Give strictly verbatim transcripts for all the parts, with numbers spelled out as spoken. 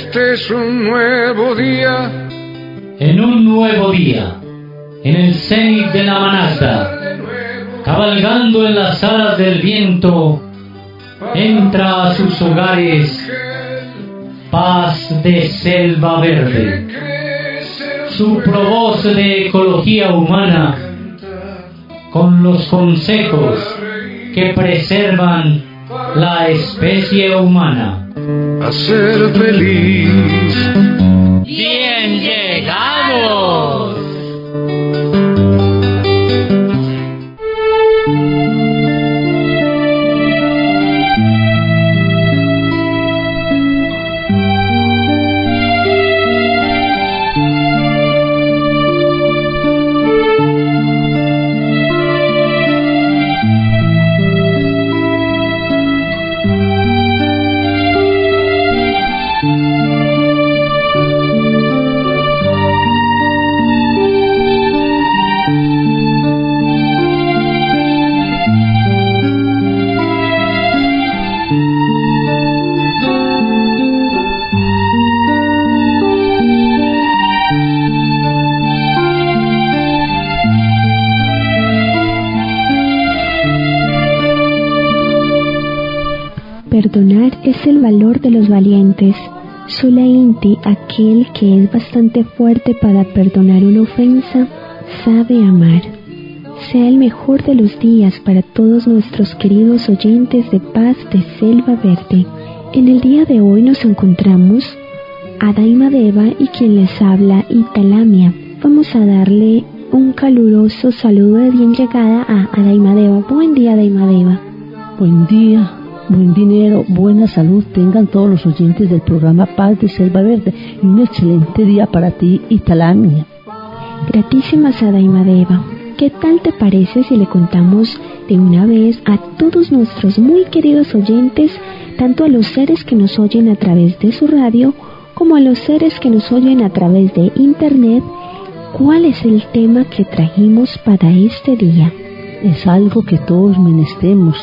Este es un nuevo día. En un nuevo día, en el cenit de la Manasda, cabalgando en las alas del viento, entra a sus hogares Paz de Selva Verde, su provoz de ecología humana, con los consejos que preservan la especie humana. A ser feliz. ¡Bien llegamos! Perdonar es el valor de los valientes. Sula Inti, aquel que es bastante fuerte para perdonar una ofensa, sabe amar. Sea el mejor de los días para todos nuestros queridos oyentes de Paz de Selva Verde. En el día de hoy nos encontramos a Daimadeva y quien les habla, Italamia. Vamos a darle un caluroso saludo de bien llegada a, a Daimadeva. Buen día, Daimadeva. Buen día. Buen dinero, buena salud tengan todos los oyentes del programa Paz de Selva Verde y un excelente día para ti, Italamia. Gratísimas a Daimadeva. ¿Qué tal te parece si le contamos de una vez a todos nuestros muy queridos oyentes, tanto a los seres que nos oyen a través de su radio, como a los seres que nos oyen a través de internet, cuál es el tema que trajimos para este día? Es algo que todos menestemos.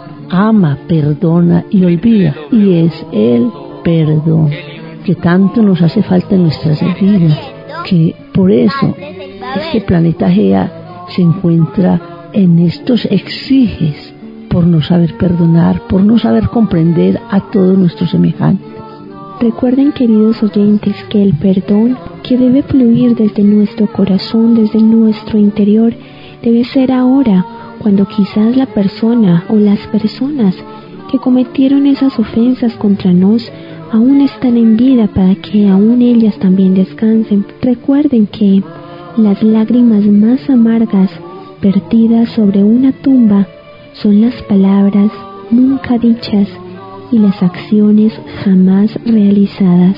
Ama, perdona y olvida, y es el perdón que tanto nos hace falta en nuestras vidas, que por eso este planeta Gea se encuentra en estos exiges por no saber perdonar, por no saber comprender a todos nuestros semejantes. Recuerden, queridos oyentes, que el perdón que debe fluir desde nuestro corazón, desde nuestro interior, debe ser ahora, cuando quizás la persona o las personas que cometieron esas ofensas contra nos aún están en vida, para que aún ellas también descansen. Recuerden que las lágrimas más amargas vertidas sobre una tumba son las palabras nunca dichas y las acciones jamás realizadas.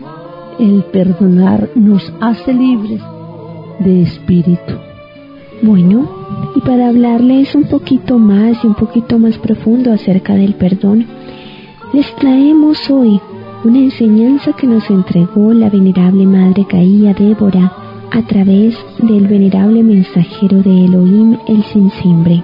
El perdonar nos hace libres de espíritu. Bueno, y para hablarles un poquito más y un poquito más profundo acerca del perdón, les traemos hoy una enseñanza que nos entregó la venerable Madre Gaia Débora a través del venerable mensajero de Elohim, el Sinsimbre.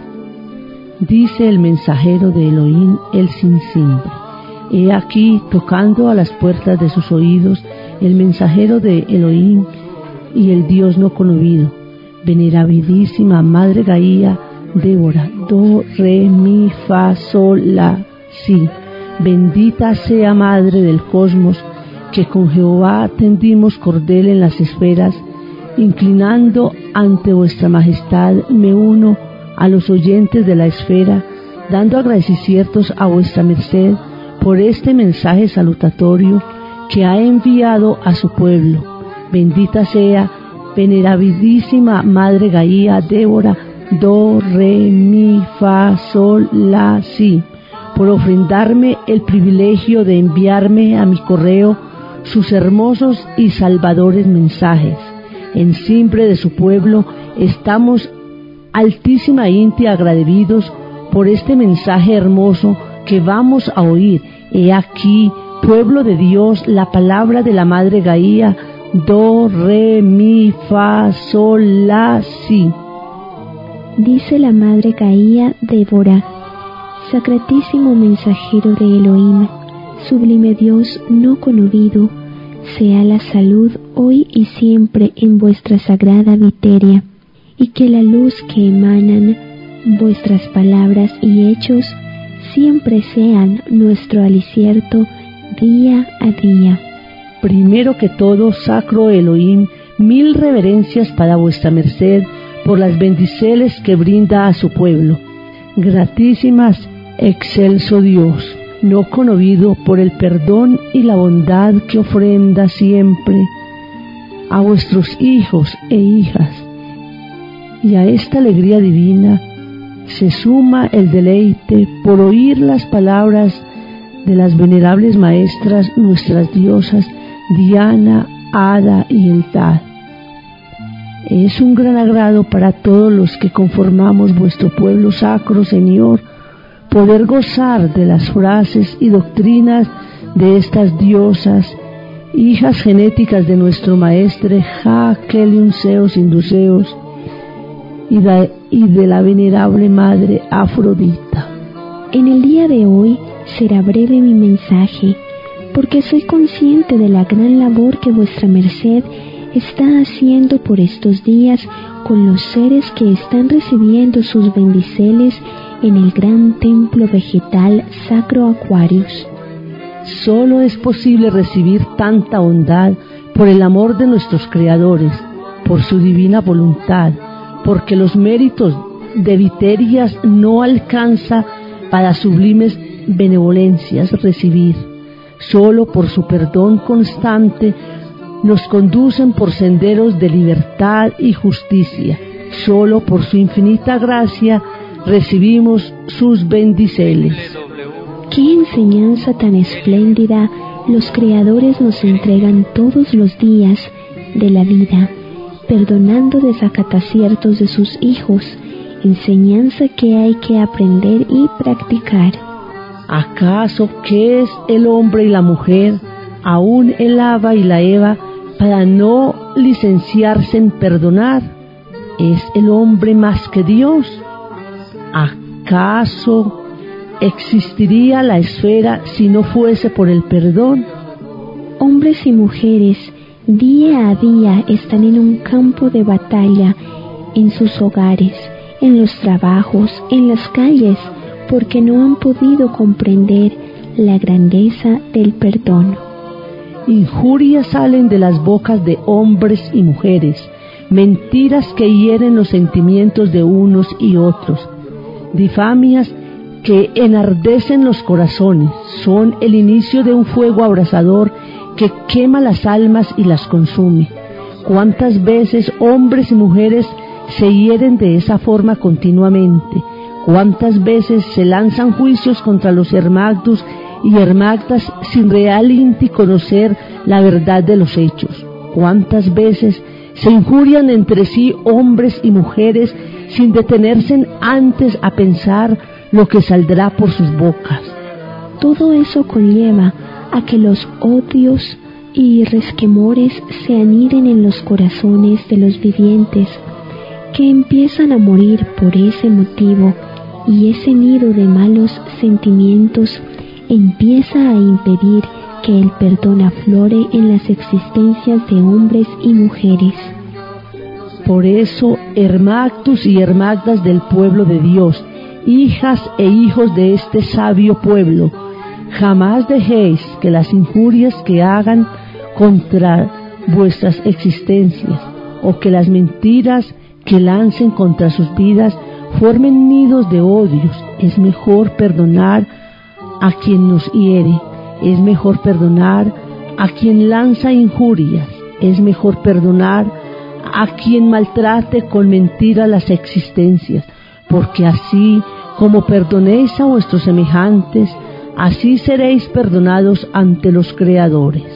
Dice el mensajero de Elohim, el Sinsimbre: he aquí, tocando a las puertas de sus oídos, el mensajero de Elohim y el Dios no conocido, venerabilísima Madre Gaia Débora, do, re, mi, fa, sol, la, si. Bendita sea Madre del Cosmos, que con Jehová tendimos cordel en las esferas, inclinando ante vuestra majestad me uno a los oyentes de la esfera, dando agradecimientos a vuestra merced por este mensaje salutatorio que ha enviado a su pueblo. Bendita sea venerabilísima Madre Gaia Débora, do, re, mi, fa, sol, la, si, por ofrendarme el privilegio de enviarme a mi correo sus hermosos y salvadores mensajes. En simbre de su pueblo estamos altísima Inti agradecidos por este mensaje hermoso que vamos a oír. He aquí, pueblo de Dios, la palabra de la Madre Gaia, do, re, mi, fa, sol, la, si. Dice la Madre Gaia Débora: sacratísimo mensajero de Elohim, sublime Dios no conocido, sea la salud hoy y siempre en vuestra sagrada viteria, y que la luz que emanan vuestras palabras y hechos siempre sean nuestro alicierto día a día. Primero que todo, Sacro Elohim, mil reverencias para vuestra merced por las bendiciones que brinda a su pueblo. Gratísimas, excelso Dios, no conmovido por el perdón y la bondad que ofrenda siempre a vuestros hijos e hijas. Y a esta alegría divina se suma el deleite por oír las palabras de las venerables maestras, nuestras diosas Diana, Ada y Eldad. Es un gran agrado para todos los que conformamos vuestro pueblo sacro, Señor, poder gozar de las frases y doctrinas de estas diosas, hijas genéticas de nuestro maestre Ja Kelium Zeus Induceus y de, y de la venerable madre Afrodita. En el día de hoy será breve mi mensaje, porque soy consciente de la gran labor que vuestra merced está haciendo por estos días con los seres que están recibiendo sus bendiceles en el gran templo vegetal Sacro Aquarius. Solo es posible recibir tanta bondad por el amor de nuestros creadores, por su divina voluntad, porque los méritos de Viterias no alcanza para sublimes benevolencias recibir. Solo por su perdón constante nos conducen por senderos de libertad y justicia. Solo por su infinita gracia recibimos sus bendiceles. ¡Qué enseñanza tan espléndida los creadores nos entregan todos los días de la vida, perdonando desacataciertos de sus hijos, enseñanza que hay que aprender y practicar! ¿Acaso qué es el hombre y la mujer, aún el Ava y la Eva, para no licenciarse en perdonar? ¿Es el hombre más que Dios? ¿Acaso existiría la esfera si no fuese por el perdón? Hombres y mujeres día a día están en un campo de batalla, en sus hogares, en los trabajos, en las calles, porque no han podido comprender la grandeza del perdón. Injurias salen de las bocas de hombres y mujeres, mentiras que hieren los sentimientos de unos y otros, difamias que enardecen los corazones, son el inicio de un fuego abrasador que quema las almas y las consume. ¿Cuántas veces hombres y mujeres se hieren de esa forma continuamente? ¿Cuántas veces se lanzan juicios contra los hermagdus y hermagdas sin realmente conocer la verdad de los hechos? ¿Cuántas veces se injurian entre sí hombres y mujeres sin detenerse antes a pensar lo que saldrá por sus bocas? Todo eso conlleva a que los odios y resquemores se aniden en los corazones de los vivientes, que empiezan a morir por ese motivo, y ese nido de malos sentimientos empieza a impedir que el perdón aflore en las existencias de hombres y mujeres. Por eso, hermagdus y hermagdas del pueblo de Dios, hijas e hijos de este sabio pueblo, jamás dejéis que las injurias que hagan contra vuestras existencias o que las mentiras que lancen contra sus vidas formen nidos de odios. Es mejor perdonar a quien nos hiere, es mejor perdonar a quien lanza injurias, es mejor perdonar a quien maltrate con mentira las existencias, porque así como perdonéis a vuestros semejantes, así seréis perdonados ante los creadores.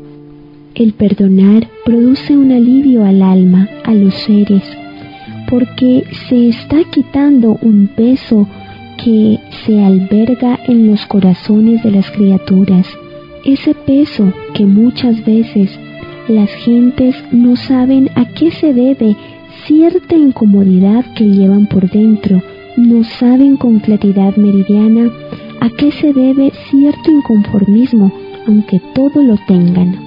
El perdonar produce un alivio al alma, a los seres, porque se está quitando un peso que se alberga en los corazones de las criaturas. Ese peso que muchas veces las gentes no saben a qué se debe cierta incomodidad que llevan por dentro, no saben con claridad meridiana a qué se debe cierto inconformismo, aunque todo lo tengan.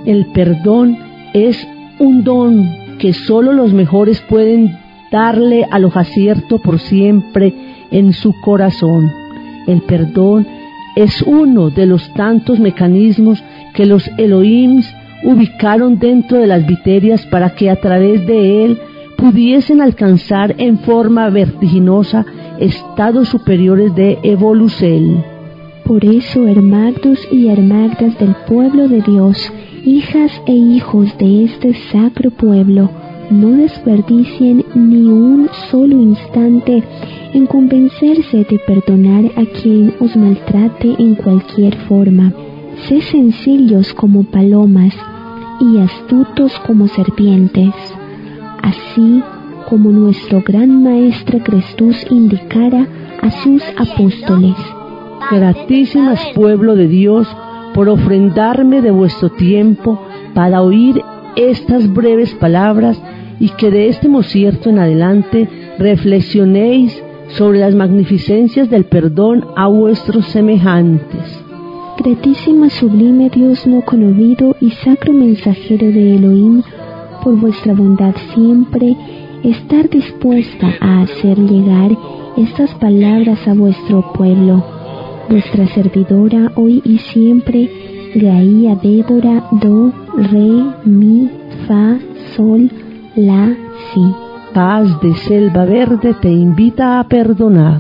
El perdón es un don que solo los mejores pueden darle al ojacierto por siempre en su corazón. El perdón es uno de los tantos mecanismos que los Elohim ubicaron dentro de las viterias para que a través de él pudiesen alcanzar en forma vertiginosa estados superiores de evolución. Por eso, hermagdos y hermagdas del pueblo de Dios, hijas e hijos de este sacro pueblo, no desperdicien ni un solo instante en convencerse de perdonar a quien os maltrate en cualquier forma. Sé sencillos como palomas y astutos como serpientes, así como nuestro gran Maestro Jesús indicara a sus apóstoles. Gratísimas pueblo de Dios, por ofrendarme de vuestro tiempo para oír estas breves palabras, y que de este mocierto en adelante reflexionéis sobre las magnificencias del perdón a vuestros semejantes. Gratísima, sublime Dios no conocido y sacro mensajero de Elohim, por vuestra bondad siempre estar dispuesta a hacer llegar estas palabras a vuestro pueblo. Vuestra servidora hoy y siempre, Gaia Débora, do, re, mi, fa, sol, la, si. Paz de Selva Verde te invita a perdonar.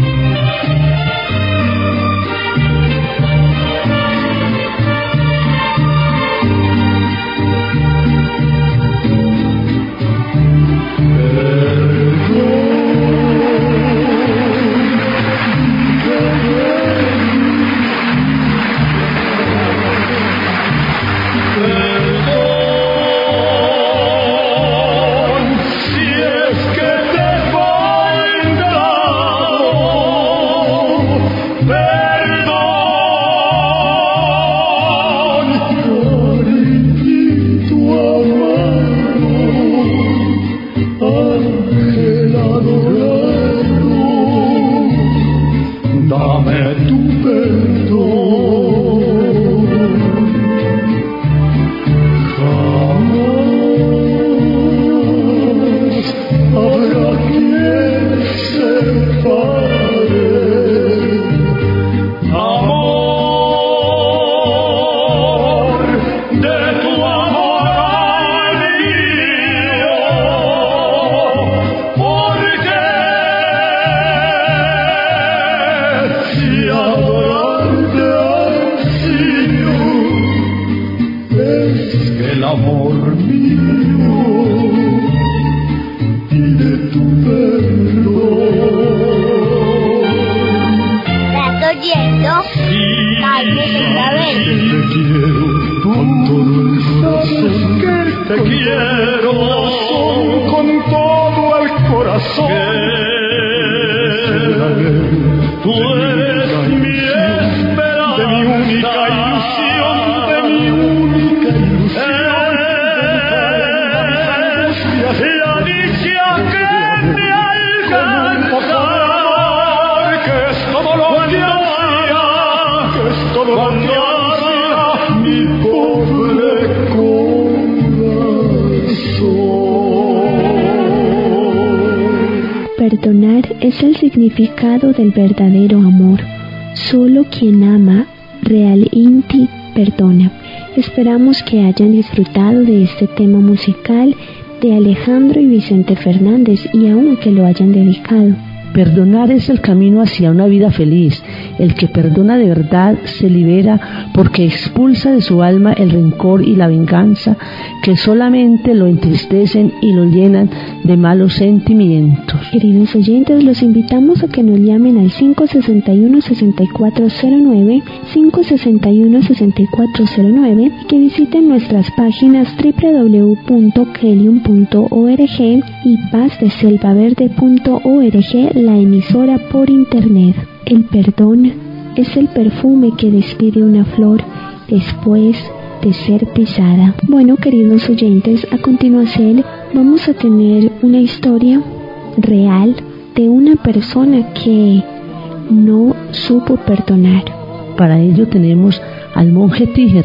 Perdonar es el significado del verdadero amor. Solo quien ama, real inti, perdona. Esperamos que hayan disfrutado de este tema musical de Alejandro y Vicente Fernández y aún que lo hayan dedicado. Perdonar es el camino hacia una vida feliz. El que perdona de verdad se libera porque expulsa de su alma el rencor y la venganza que solamente lo entristecen y lo llenan de malos sentimientos. Queridos oyentes, los invitamos a que nos llamen al cinco seis uno, seis cuatro cero nueve, cinco seis uno, seis cuatro cero nueve y que visiten nuestras páginas doble u doble u doble u punto kelium punto org y paz de selva verde punto org, la emisora por internet. El perdón es el perfume que despide una flor después de ser pisada. Bueno, queridos oyentes, a continuación vamos a tener una historia real de una persona que no supo perdonar. Para ello tenemos al monje Tíger,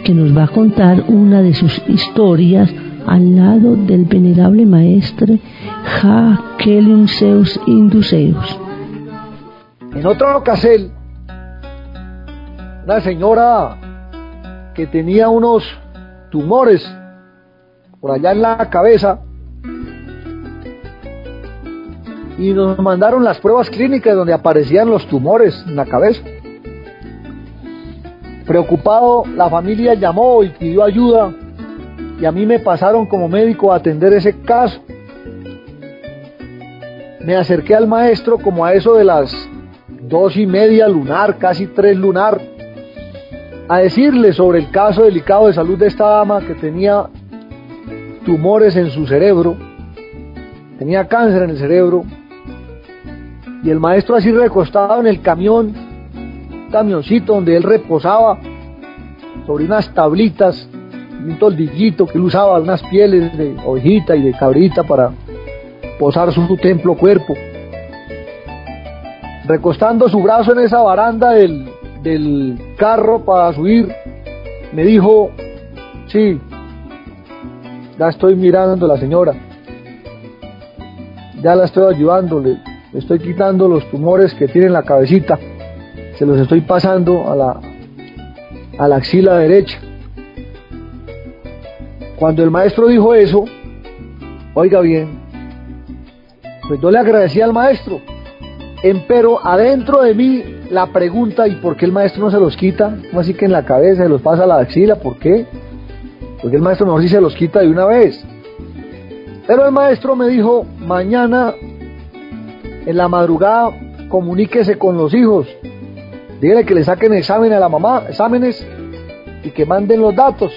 que nos va a contar una de sus historias al lado del venerable maestre Ja Kelunseus Induseus. En otra ocasión, una señora que tenía unos tumores por allá en la cabeza y nos mandaron las pruebas clínicas donde aparecían los tumores en la cabeza. Preocupado, la familia llamó y pidió ayuda y a mí me pasaron como médico a atender ese caso. Me acerqué al maestro como a eso de las dos y media lunar, casi tres lunar, a decirle sobre el caso delicado de salud de esta dama que tenía tumores en su cerebro, tenía cáncer en el cerebro, y el maestro así recostado en el camión, un camioncito donde él reposaba sobre unas tablitas, un toldillito que él usaba, unas pieles de ovejita y de cabrita para posar su templo cuerpo, recostando su brazo en esa baranda del, del carro para subir, me dijo: sí, ya estoy mirando a la señora, ya la estoy ayudando, le, le estoy quitando los tumores que tiene en la cabecita, se los estoy pasando a la, a la axila derecha. Cuando el maestro dijo eso, oiga bien, pues yo le agradecí al maestro, empero adentro de mí la pregunta: ¿y por qué el maestro no se los quita? ¿Cómo así que en la cabeza se los pasa a la axila? ¿Por qué? Porque el maestro mejor si se los quita de una vez. Pero el maestro me dijo: mañana en la madrugada comuníquese con los hijos, dígale que le saquen examen a la mamá, exámenes, y que manden los datos.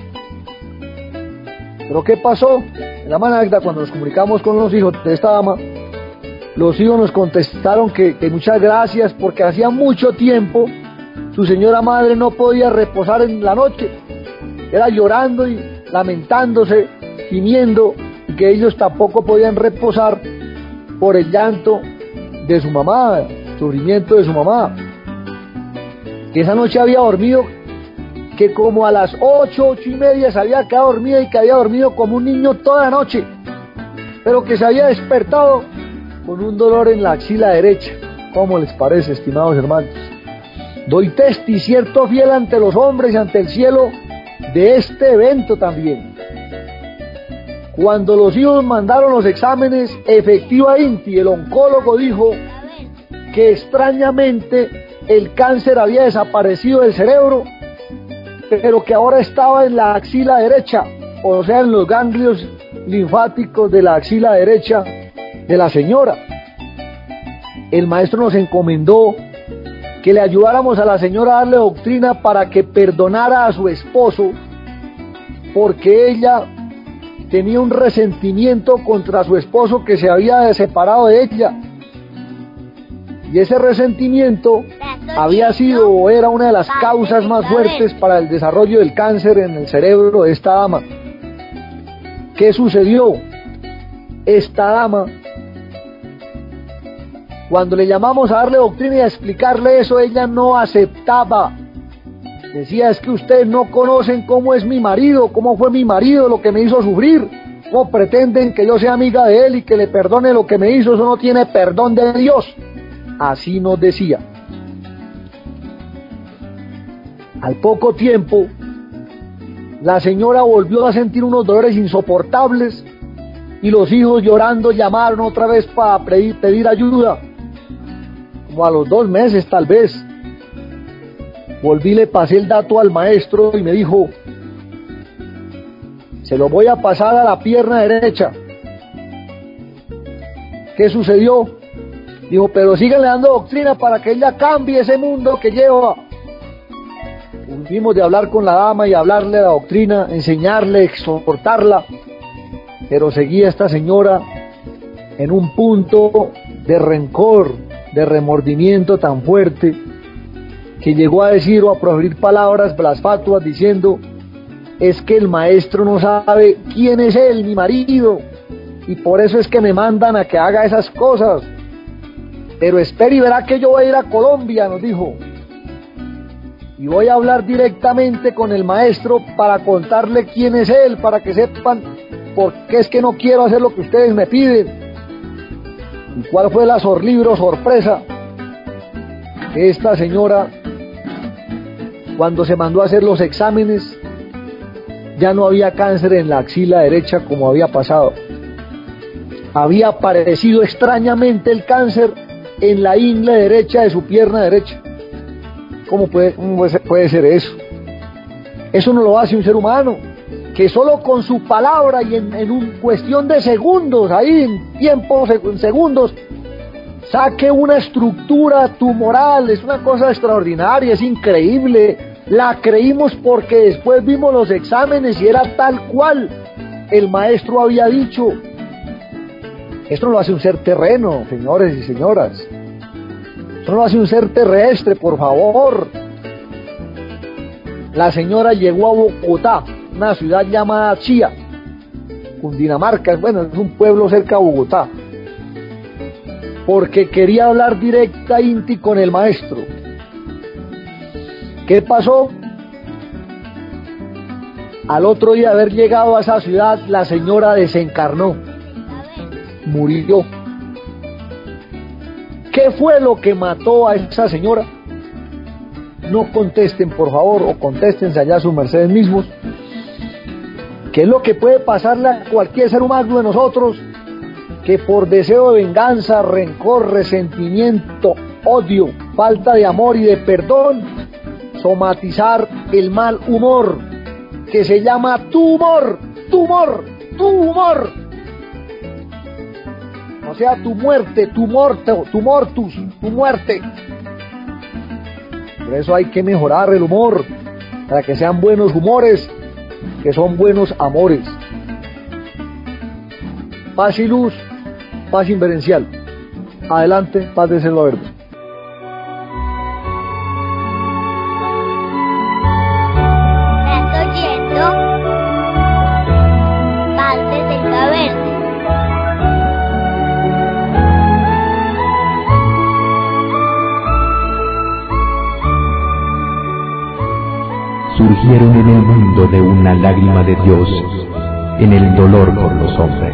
Pero ¿qué pasó? En la Managda, cuando nos comunicamos con los hijos de esta dama, los hijos nos contestaron que, que muchas gracias, porque hacía mucho tiempo su señora madre no podía reposar en la noche, era llorando y lamentándose, gimiendo, y que ellos tampoco podían reposar por el llanto de su mamá, el sufrimiento de su mamá, que esa noche había dormido, que como a las ocho, ocho y media se había quedado dormida y que había dormido como un niño toda la noche, pero que se había despertado con un dolor en la axila derecha. ¿Cómo les parece, estimados hermanos? Doy testi cierto fiel ante los hombres y ante el cielo de este evento también. Cuando los hijos mandaron los exámenes, efectivamente el oncólogo dijo que extrañamente el cáncer había desaparecido del cerebro, pero que ahora estaba en la axila derecha, o sea, en los ganglios linfáticos de la axila derecha de la señora. El maestro nos encomendó que le ayudáramos a la señora a darle doctrina para que perdonara a su esposo, porque ella tenía un resentimiento contra su esposo que se había separado de ella, y ese resentimiento había sido o era una de las causas más fuertes para el desarrollo del cáncer en el cerebro de esta dama. ¿Qué sucedió? Esta dama, cuando le llamamos a darle doctrina y a explicarle eso, ella no aceptaba. Decía: es que ustedes no conocen cómo es mi marido, cómo fue mi marido, lo que me hizo sufrir. ¿Cómo pretenden que yo sea amiga de él y que le perdone lo que me hizo? Eso no tiene perdón de Dios. Así nos decía. Al poco tiempo, la señora volvió a sentir unos dolores insoportables y los hijos, llorando, llamaron otra vez para pedir, pedir ayuda. Como a los dos meses tal vez, volví, le pasé el dato al maestro y me dijo: se lo voy a pasar a la pierna derecha. ¿Qué sucedió? Dijo: pero síganle dando doctrina para que ella cambie ese mundo que lleva. Volvimos de hablar con la dama y hablarle la doctrina, enseñarle, exhortarla, pero seguía esta señora en un punto de rencor, de remordimiento tan fuerte, que llegó a decir o a proferir palabras blasfatuas diciendo: es que el maestro no sabe quién es él, mi marido, y por eso es que me mandan a que haga esas cosas. Pero espere y verá que yo voy a ir a Colombia, nos dijo. y voy a hablar directamente con el maestro para contarle quién es él, para que sepan por qué es que no quiero hacer lo que ustedes me piden. ¿Y cuál fue la sorlibro sorpresa? Que esta señora, cuando se mandó a hacer los exámenes, ya no había cáncer en la axila derecha como había pasado. Había aparecido extrañamente el cáncer en la ingle derecha de su pierna derecha. ¿Cómo puede, cómo puede ser eso? Eso no lo hace un ser humano, que solo con su palabra y en, en un cuestión de segundos, ahí en tiempos, en segundos, saque una estructura tumoral. Es una cosa extraordinaria, es increíble. La creímos porque después vimos los exámenes y era tal cual el maestro había dicho. Esto no lo hace un ser terreno, señores y señoras. Esto no lo hace un ser terrestre, por favor. La señora llegó a Bogotá, una ciudad llamada Chía, Cundinamarca, bueno, es un pueblo cerca de Bogotá, porque quería hablar directa inti con el maestro. ¿Qué pasó? Al otro día de haber llegado a esa ciudad, la señora desencarnó, murió. ¿Qué fue lo que mató a esa señora? No contesten, por favor, o contéstense allá a sus mercedes mismos. ¿Qué es lo que puede pasarle a cualquier ser humano de nosotros que por deseo de venganza, rencor, resentimiento, odio, falta de amor y de perdón, somatizar el mal humor, que se llama tumor, tumor, tumor? O sea, tu muerte, tu morte, tu mortus, tu muerte. Por eso hay que mejorar el humor, para que sean buenos humores, que son buenos amores. Paz y luz, paz inverencial. Adelante, paz de selva verde. ¿Estás oyendo? Paz de selva verde. Surgieron en el mundo de una lágrima de Dios, en el dolor por los hombres.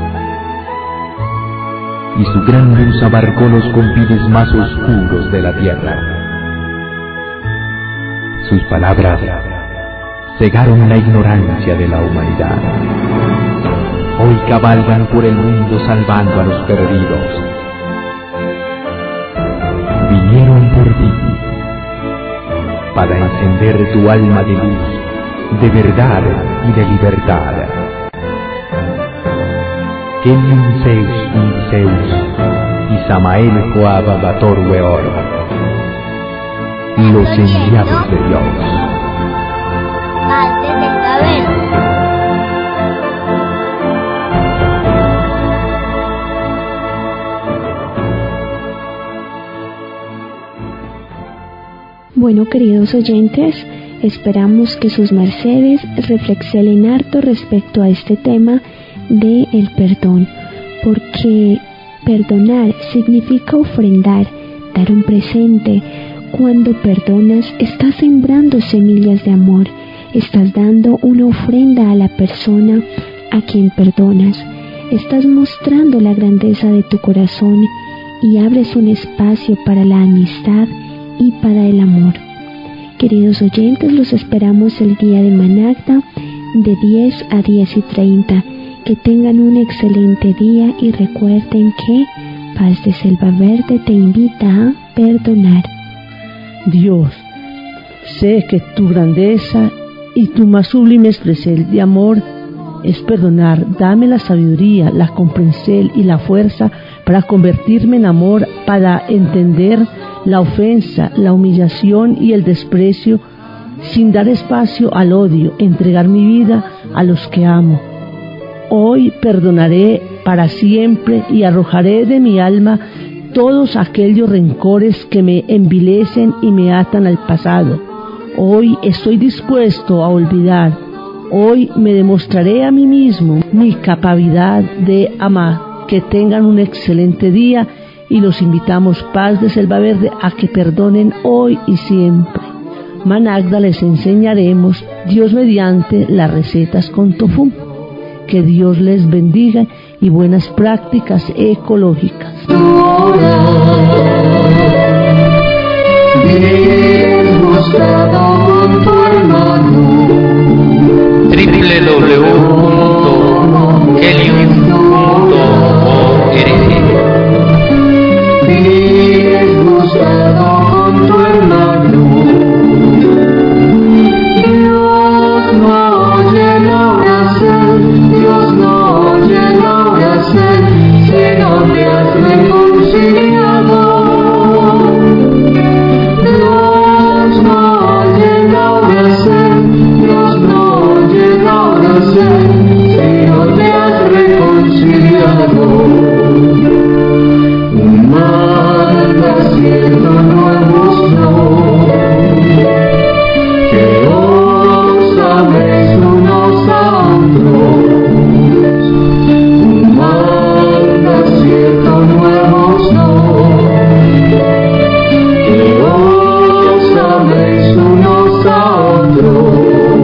Y su gran luz abarcó los confines más oscuros de la tierra. Sus palabras cegaron la ignorancia de la humanidad. Hoy cabalgan por el mundo salvando a los perdidos. Vinieron por ti, para encender tu alma de luz, de verdad y de libertad. Kelium Zeus y Zeus, y Samael Joab Bator Weor, los enviados de Dios. Paz de selva verde. Bueno, queridos oyentes, esperamos que sus mercedes reflexionen harto respecto a este tema de el perdón, porque perdonar significa ofrendar, dar un presente. Cuando perdonas, estás sembrando semillas de amor, estás dando una ofrenda a la persona a quien perdonas, estás mostrando la grandeza de tu corazón y abres un espacio para la amistad y para el amor. Queridos oyentes, los esperamos el día de Managda de diez a diez y treinta. Que tengan un excelente día y recuerden que Paz de Selva Verde te invita a perdonar. Dios, sé que tu grandeza y tu más sublime expresión de amor es perdonar. Dame la sabiduría, la comprensión y la fuerza para convertirme en amor, para entender la ofensa, la humillación y el desprecio, sin dar espacio al odio, entregar mi vida a los que amo. Hoy perdonaré para siempre y arrojaré de mi alma todos aquellos rencores que me envilecen y me atan al pasado. Hoy estoy dispuesto a olvidar. Hoy me demostraré a mí mismo mi capacidad de amar. Que tengan un excelente día y los invitamos, Paz de Selva Verde, a que perdonen hoy y siempre. Managda les enseñaremos, Dios mediante, las recetas con tofu. Que Dios les bendiga y buenas prácticas ecológicas. doble u doble u doble u punto helium punto org. Con tu hermano, Dios no oye la oración, Dios no oye la oración, si no te has reconciliado. Dios no oye la oración, Dios no oye la oración, si no te has reconciliado. Un mal naciendo nuevos no, que os améis unos a otros. Un mal naciendo nuevos no, que os améis unos a otros.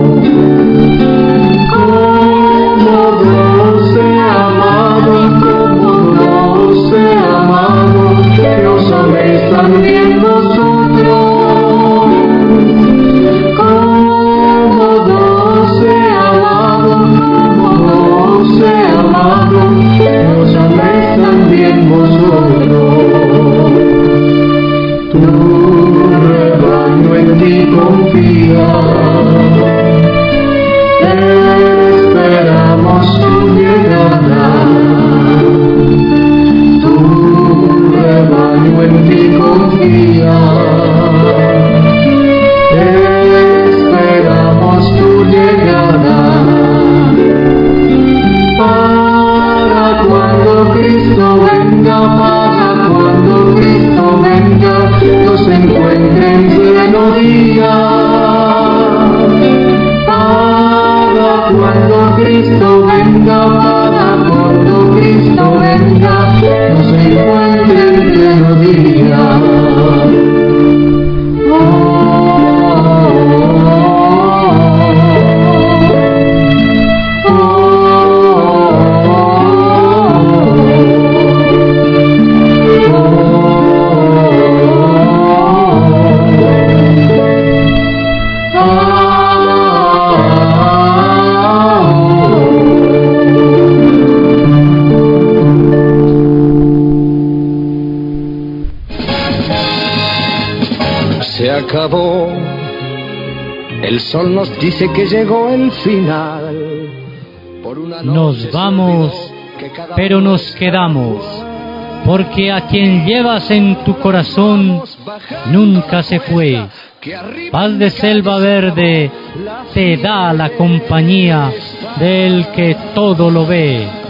Como doce amados, como doce amados, que os améis también vosotros. Como doce amados, como doce amados, que os améis también vosotros. Tu rebaño en ti confía, esperamos tu llegada. Tu rebaño en ti confía, esperamos tu llegada. Para cuando Cristo venga, para cuando Cristo venga, nos encuentre en pleno día. Para cuando Cristo venga, para cuando Cristo venga, nos encuentre en pleno día. Se acabó, el sol nos dice que llegó el final. Por una Nos vamos, pero nos quedamos, porque a quien llevas en tu corazón nunca se fue. Paz de selva verde te da la compañía del que todo lo ve.